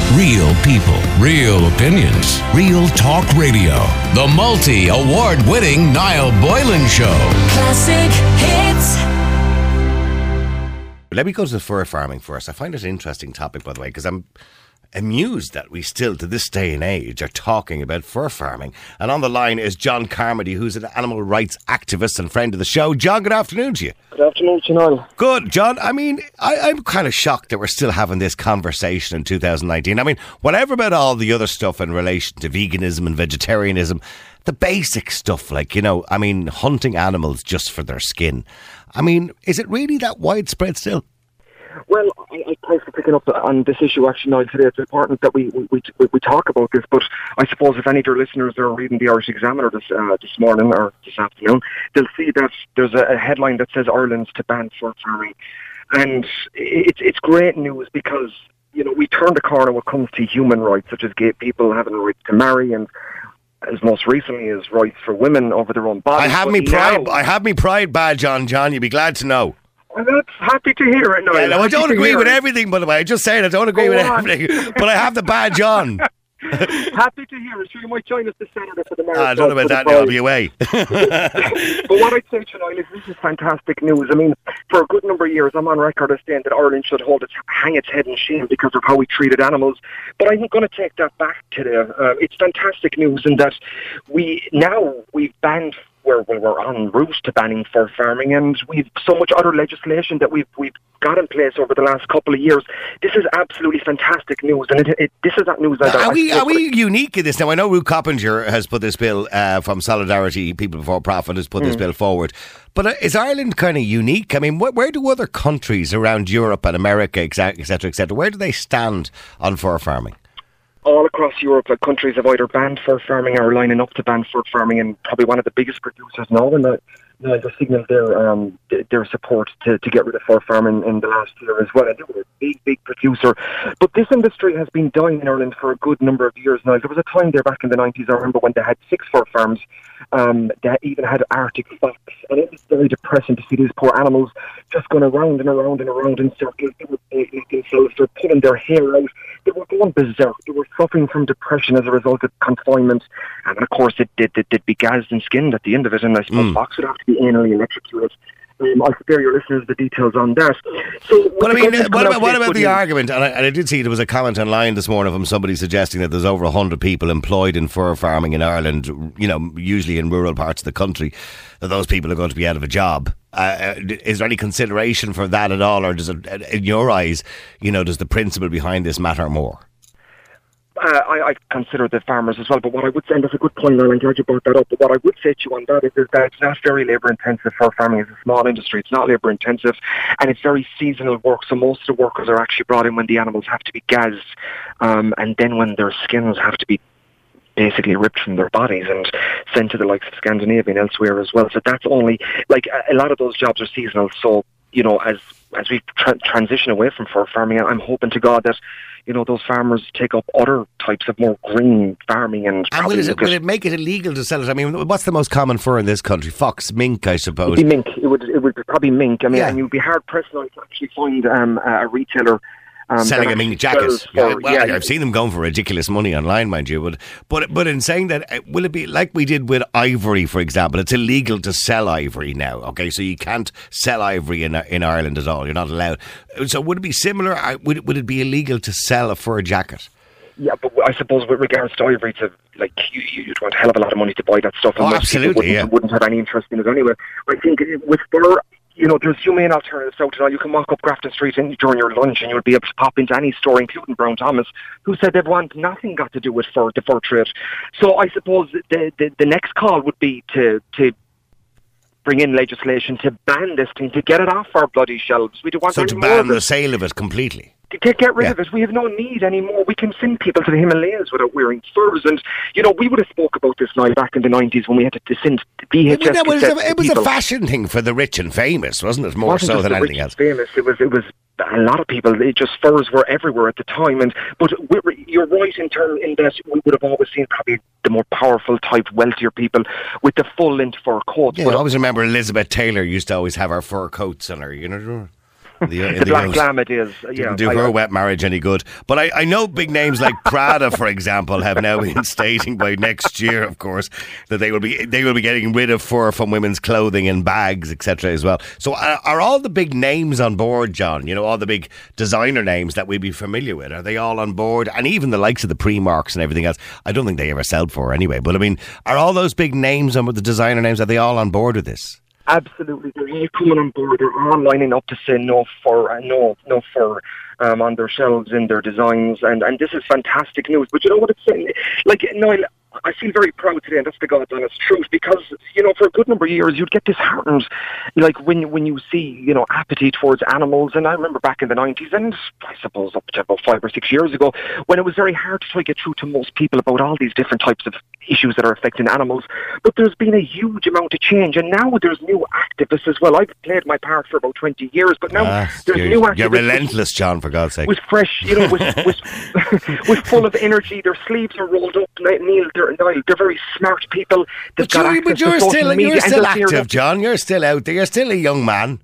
Real people, real opinions, real talk radio. The multi-award-winning Niall Boylan Show. Classic hits. Let me go to the fur farming first. I find it an interesting topic, by the way, because I'm amused that we still, to this day and age, are talking about fur farming. And on the line is John Carmody, who's an animal rights activist and friend of the show. John, good afternoon to you. Good afternoon, Niall. Good, John. I mean, I'm kind of shocked that we're still having this conversation in 2019. I mean, whatever about all the other stuff in relation to veganism and vegetarianism, the basic stuff, like, you know, I mean, hunting animals just for their skin. I mean, is it really that widespread still? Well, thanks for picking up on this issue, actually, Niall, today. It's important that we talk about this, but I suppose if any of your listeners are reading the Irish Examiner this morning or this afternoon, they'll see that there's a headline that says Ireland's to ban fur farming. And it's great news because, you know, we turn the corner when it comes to human rights, such as gay people having the right to marry, and as most recently as rights for women over their own bodies. I have me pride badge on, John. You'd be glad to know. I'm not happy to hear it. No, yeah, no, I don't agree with everything, by the way. I just saying I don't agree with everything, but I have the badge on. Happy to hear it. Sure, you might join us this Saturday for the marathon. I don't know about that now. I'll be away. But what I'd say, Niall, is this is fantastic news. I mean, for a good number of years, I'm on record as saying that Ireland should hang its head in shame because of how we treated animals. But I'm going to take that back today. It's fantastic news in that we've banned. We're en route to banning fur farming, and we've so much other legislation that we've got in place over the last couple of years. This is absolutely fantastic news, and this is that news. Are we unique in this now? I know Ruth Coppinger has put this bill from Solidarity, People Before Profit has put this bill forward. But is Ireland kind of unique? I mean, where do other countries around Europe and America, etc., where do they stand on fur farming? All across Europe, countries have either banned fur farming or are lining up to ban fur farming, and probably one of the biggest producers now, and they signalled their support to get rid of fur farming in the last year as well. And they were a big producer. But this industry has been dying in Ireland for a good number of years now. There was a time there back in the 90s, I remember, when they had 6 fur farms. They even had Arctic fox, and it was very depressing to see these poor animals just going around and around and around in circles. They were themselves, they were pulling their hair out. They were going berserk. They were suffering from depression as a result of confinement. And of course, they'd be gassed and skinned at the end of it, and I suppose fox would have to be anally electrocuted. I'll spare your listeners the details on that. So, but I mean, what about the argument? And I did see there was a comment online this morning from somebody suggesting that there's over 100 people employed in fur farming in Ireland, you know, usually in rural parts of the country, that those people are going to be out of a job. Is there any consideration for that at all, or does it, in your eyes, you know, does the principle behind this matter more? I consider the farmers as well, but what I would say, and that's a good point, and I'm glad you brought that up, but what I would say to you on that is that it's not very labour-intensive. Fur farming is a small industry, it's not labour-intensive, and it's very seasonal work, so most of the workers are actually brought in when the animals have to be gazzed, and then when their skins have to be basically ripped from their bodies and sent to the likes of Scandinavia and elsewhere as well. So that's only, like, a lot of those jobs are seasonal, so, you know, as we transition away from fur farming, I'm hoping to God that, you know, those farmers take up other types of more green farming. And will it make it illegal to sell it? I mean, what's the most common fur in this country? Fox, mink, I suppose. It'd be mink. It would be probably mink. I mean, and you'd be hard pressed now to actually find a retailer selling a mink jacket. I've seen them going for ridiculous money online, mind you. But in saying that, will it be like we did with ivory, for example? It's illegal to sell ivory now. Okay, so you can't sell ivory in Ireland at all. You're not allowed. So would it be similar? Would it be illegal to sell a fur jacket? Yeah, but I suppose with regards to ivory, you'd want a hell of a lot of money to buy that stuff. And absolutely, wouldn't have any interest in it anyway. I think with fur, you know, there's humane alternatives out there. You can walk up Grafton Street during your lunch and you'll be able to pop into any store, including Brown Thomas, who said they'd want nothing got to do with the fur trade. So I suppose the next call would be to bring in legislation to ban this thing, to get it off our bloody shelves. We don't want to ban the sale of it completely. Get rid of it. We have no need anymore. We can send people to the Himalayas without wearing furs. And, you know, we would have spoke about this now back in the 90s when we had to send VHS It was a fashion thing for the rich and famous, wasn't it? More so than anything else. Famous. It was a lot of people. Furs were everywhere at the time. But you're right in that we would have always seen probably the more powerful type, wealthier people with the full length fur coats. Yeah, I always remember Elizabeth Taylor used to always have her fur coats on her, you know. The black lamb it is. Didn't do her wet marriage any good. But I know big names like Prada, for example, have now been stating by next year, of course, that they will be getting rid of fur from women's clothing and bags, etc. as well. So are all the big names on board, John? You know, all the big designer names that we'd be familiar with, are they all on board? And even the likes of the Primarks and everything else, I don't think they ever sell for anyway. But I mean, are all those big names and the designer names, are they all on board with this? Absolutely, they're all coming on board. They're all lining up to say no fur on their shelves in their designs, and this is fantastic news. But you know what it's saying? Like, Niall, I feel very proud today, and that's the God's honest truth, because, you know, for a good number of years, you'd get disheartened, like, when you see, you know, apathy towards animals. And I remember back in the 90s, and I suppose up to about 5 or 6 years ago, when it was very hard to try to get through to most people about all these different types of issues that are affecting animals. But there's been a huge amount of change, and now there's new activists as well. I've played my part for about 20 years, but now there's new activists. You're relentless, John, for God's sake. With fresh, you know, with full of energy. Their sleeves are rolled up, Neil. They're very smart people. But you're still active, John. You're still out there. You're still a young man.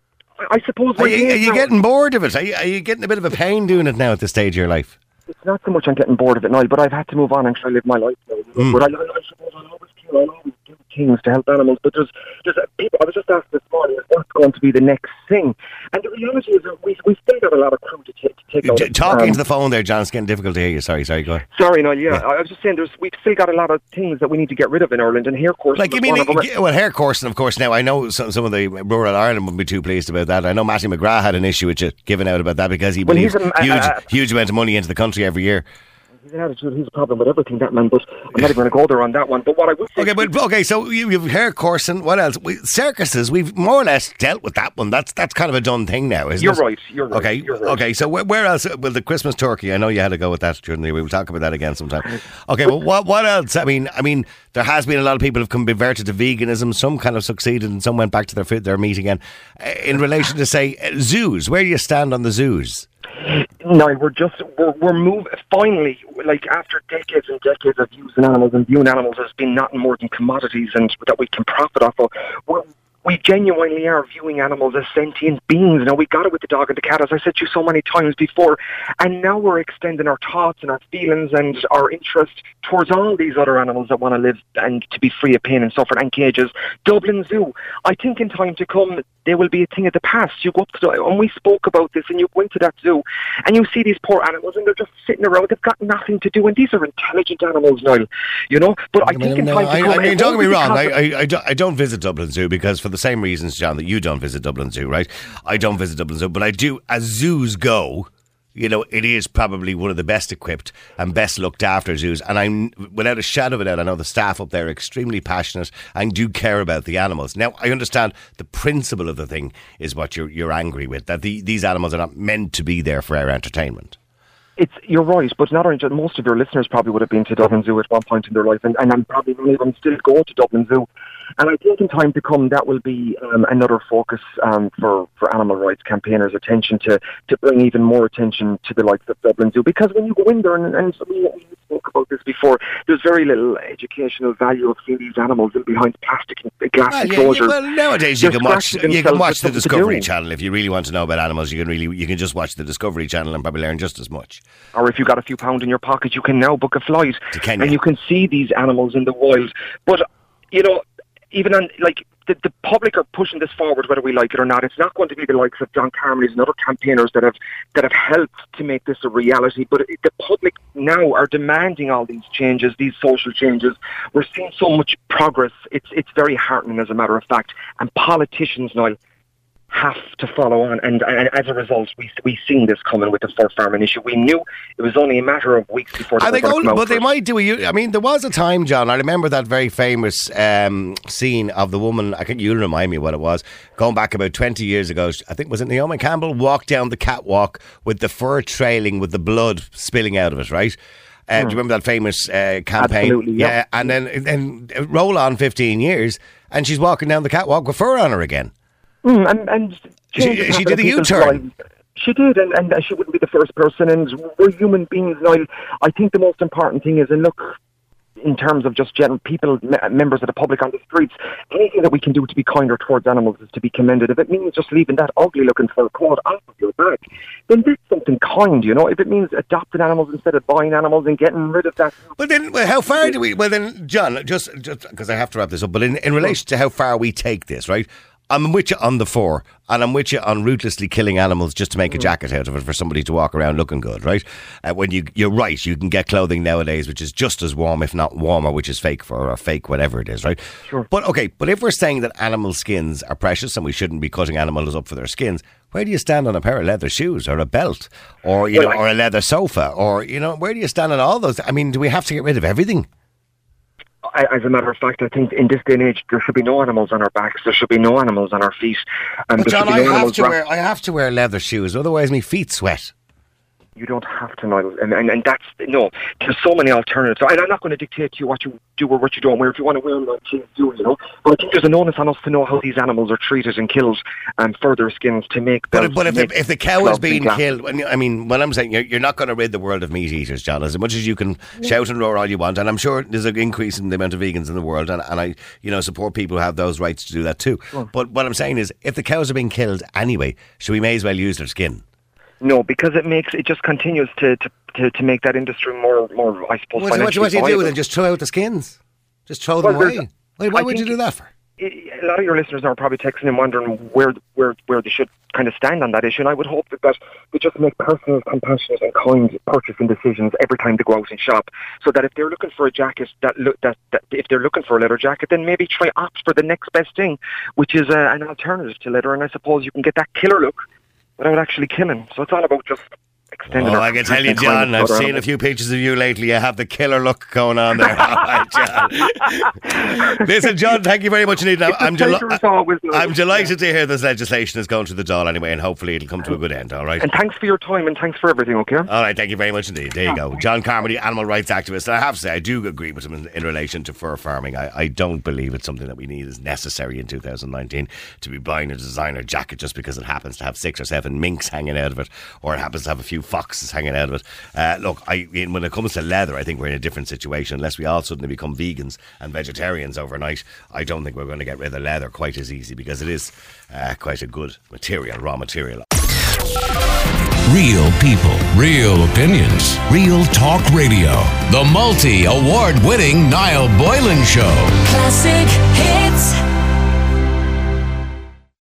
I suppose. Are you getting bored of it? Are you getting a bit of a pain doing it now at this stage of your life? It's not so much I'm getting bored of it now, but I've had to move on and try to live my life now. But I suppose I'll always do things to help animals. But there's people. I was just asked this morning, what's going to be the next thing? And the reality is that we've still got a lot of crew to take out. Talking to the phone there, John, it's getting difficult to hear you. Sorry, go ahead. Sorry, no, yeah. I was just saying, we've still got a lot of things that we need to get rid of in Ireland, and hair coursing. Like, you mean, hair coursing, of course. Now, I know some of the rural Ireland wouldn't be too pleased about that. I know Matty McGrath had an issue with you giving out about that because he believes huge amount of money into the country every year. He's an attitude. He's a problem with everything, that man. But I'm not even going to go there on that one. But what I would say... Okay, so you've hair coursing. What else? Circuses, we've more or less dealt with that one. That's kind of a done thing now, isn't it? You're right. Okay, so where else? Well, the Christmas turkey, I know you had to go with that during the week. We'll talk about that again sometime. Okay, well, what else? I mean, there has been a lot of people who've converted to veganism. Some kind of succeeded and some went back to their meat again. In relation to, say, zoos, where do you stand on the zoos? No, we're moving, finally, like after decades and decades of using animals and viewing animals as being nothing more than commodities and that we can profit off of, we genuinely are viewing animals as sentient beings. Now, we got it with the dog and the cat, as I said to you so many times before, and now we're extending our thoughts and our feelings and our interest towards all these other animals that want to live and to be free of pain and suffering and cages. Dublin Zoo, I think in time to come, they will be a thing of the past. You go up to and we spoke about this, and you go into that zoo and you see these poor animals and they're just sitting around. They've got nothing to do, and these are intelligent animals now, you know. But I think in time to come... don't get me wrong, I don't visit Dublin Zoo because for the same reasons, John, that you don't visit Dublin Zoo, right? I don't visit Dublin Zoo, but I do, as zoos go, you know, it is probably one of the best equipped and best looked after zoos. And I'm, without a shadow of a doubt, I know the staff up there are extremely passionate and do care about the animals. Now, I understand the principle of the thing is what you're angry with, that these animals are not meant to be there for our entertainment. You're right, but not only most of your listeners probably would have been to Dublin Zoo at one point in their life, and I'm probably many of them still go to Dublin Zoo. And I think in time to come that will be another focus for animal rights campaigners' attention to bring even more attention to the likes of Dublin Zoo. Because when you go in there, and we spoke about this before, there's very little educational value of seeing these animals behind plastic and glass enclosures. Well, nowadays you can watch the Discovery Channel if you really want to know about animals. You can just watch the Discovery Channel and probably learn just as much. Or if you've got a few pounds in your pocket, you can now book a flight to Kenya, and you can see these animals in the wild. But you know, even on the public are pushing this forward, whether we like it or not. It's not going to be the likes of John Carmody and other campaigners that have helped to make this a reality. But the public now are demanding all these changes, these social changes. We're seeing so much progress. It's very heartening, as a matter of fact. And politicians now have to follow on, and as a result, we seen this coming with the fur farming issue. We knew it was only a matter of weeks before. They might do. I mean, there was a time, John. I remember that very famous scene of the woman. I think you'll remind me what it was. Going back about 20 years ago, I think was it Naomi Campbell walked down the catwalk with the fur trailing, with the blood spilling out of it, right? Do you remember that famous campaign? Absolutely, yeah. And then roll on 15 years, and she's walking down the catwalk with fur on her again. And she did a U-turn. She did, and she wouldn't be the first person, and we're human beings now. I think the most important thing is, and look, in terms of just general people, members of the public on the streets, anything that we can do to be kinder towards animals is to be commended. If it means just leaving that ugly-looking fur coat off of your back, then that's something kind, you know. If it means adopting animals instead of buying animals and getting rid of that. But then, how far do we? Well, then, John, just because I have to wrap this up. But in relation to how far we take this, right? I'm with you on the fur, and I'm with you on ruthlessly killing animals just to make a jacket out of it for somebody to walk around looking good, right? When you're right, you can get clothing nowadays which is just as warm, if not warmer, which is fake fur or fake whatever it is, right? Sure. But if we're saying that animal skins are precious and we shouldn't be cutting animals up for their skins, where do you stand on a pair of leather shoes or a belt or or a leather sofa or where do you stand on all those? I mean, do we have to get rid of everything? As a matter of fact, I think in this day and age, there should be no animals on our backs. There should be no animals on our feet. But John, I have to wear leather shoes, otherwise my feet sweat. You don't have to, Niall, and that's no. There's so many alternatives, and I'm not going to dictate to you what you do or what you don't wear. If you want to wear them, please do. But I think there's an onus on us to know how these animals are treated and killed, and further skins to make. But if the cow is being killed, I mean, what I'm saying, you're not going to rid the world of meat eaters, John. As much as you can shout and roar all you want, and I'm sure there's an increase in the amount of vegans in the world, and I support people who have those rights to do that too. Sure. But what I'm saying is, if the cows are being killed anyway, should we may as well use their skin? No, because it just continues to make that industry more I suppose. What do you do with it? Just throw out the skins? Just throw them away? Why would you do that for? A lot of your listeners are probably texting and wondering where they should kind of stand on that issue, and I would hope that they just make personal, compassionate and kind purchasing decisions every time they go out and shop, so that if they're looking for a jacket, that if they're looking for a leather jacket, then maybe try opt for the next best thing, which is an alternative to leather, and I suppose you can get that killer look without actually killing. So it's all about just extending. I can tell you, John, I've seen a few pictures of you lately. You have the killer look going on there. All right, John. Listen, John, thank you very much indeed. I'm delighted to hear this legislation is going to the Dáil anyway, and hopefully it'll come to a good end, all right? And thanks for your time and thanks for everything, okay? All right, thank you very much indeed. There you go. John Carmody, animal rights activist. And I have to say, I do agree with him in relation to fur farming. I don't believe it's something that we need is necessary in 2019 to be buying a designer jacket just because it happens to have 6 or 7 minks hanging out of it, or it happens to have a few foxes hanging out of it. Look, when it comes to leather, I think we're in a different situation. Unless we all suddenly become vegans and vegetarians overnight, I don't think we're going to get rid of leather quite as easy, because it is quite a good material, raw material. Real people, real opinions, real talk radio. The multi-award winning Niall Boylan Show. Classic hits.